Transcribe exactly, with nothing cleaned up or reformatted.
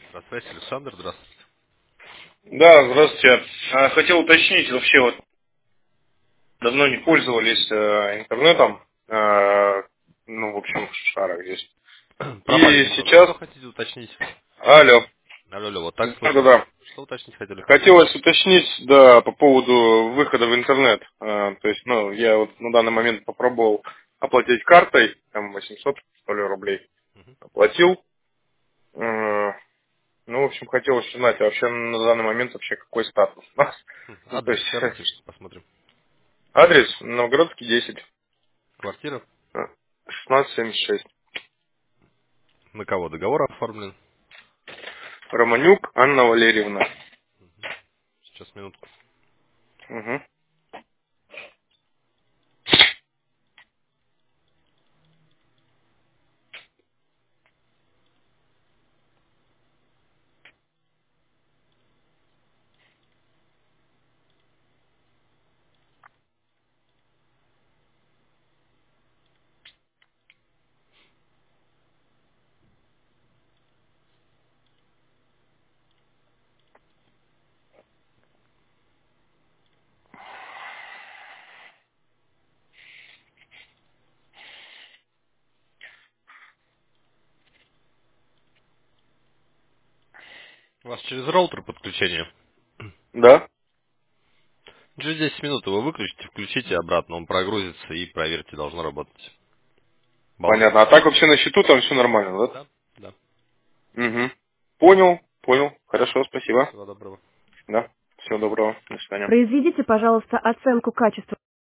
Здравствуйте, Александр, здравствуйте. Да, здравствуйте. А, Хотел уточнить, вообще вот давно не пользовались э, интернетом, э, ну, в общем, в шарах здесь. Пропали И немного. сейчас... Что хотите уточнить? Алло. Алло, алло, вот так слышно. Да-да-да. Что уточнить хотели? Хотелось уточнить, да, по поводу выхода в интернет. Э, То есть, ну, я вот на данный момент попробовал оплатить картой, там восемьсот, что ли, рублей оплатил. Э, Ну, в общем, хотелось узнать, а вообще на данный момент вообще какой статус у нас. Хм, Ну, то Адрес есть, скажите, посмотрим. адрес Новгородский десять. Квартира? шестнадцать семьдесят шесть. На кого договор оформлен? Романюк Анна Валерьевна. Сейчас, минутку. Угу. У вас через роутер подключение. Да, Через десять минут его выключите, включите обратно, он прогрузится и проверьте, должно работать. Баланс. понятно. А так вообще на счету там все нормально, Да? Да. да? Угу. Понял, понял. Хорошо, спасибо. Всего доброго. Да. Всего доброго. До свидания. Произведите, пожалуйста, оценку качества